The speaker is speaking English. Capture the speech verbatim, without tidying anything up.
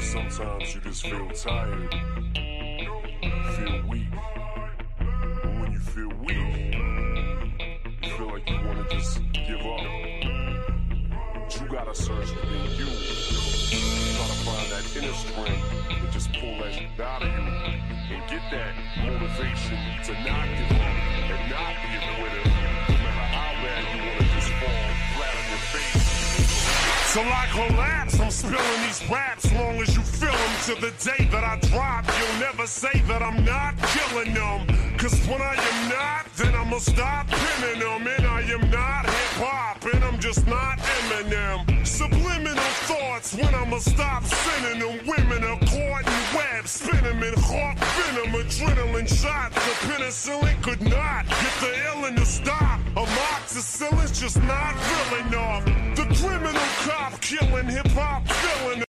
Sometimes you just feel tired, feel weak. And when you feel weak, you feel like you want to just give up. But you gotta search within you. Try to find that inner strength and just pull that shit out of you and get that motivation to not give up and not be a quitter, no matter how bad you want to just fall flat on your face. Till I collapse, I'm spilling these raps long as you feel them. To the day that I drop, you'll never say that I'm not killing them. Cause when I am not, then I'ma stop pinning them. And I am not hip-hop, and I'm just not Eminem. Subliminal thoughts when I'ma stop sending them. Women are caught in webs, spin them in hawk venom. Adrenaline shots, the penicillin could not get the illin to stop. Amoxicillin's just not real enough. The criminal cop killing hip-hop, filling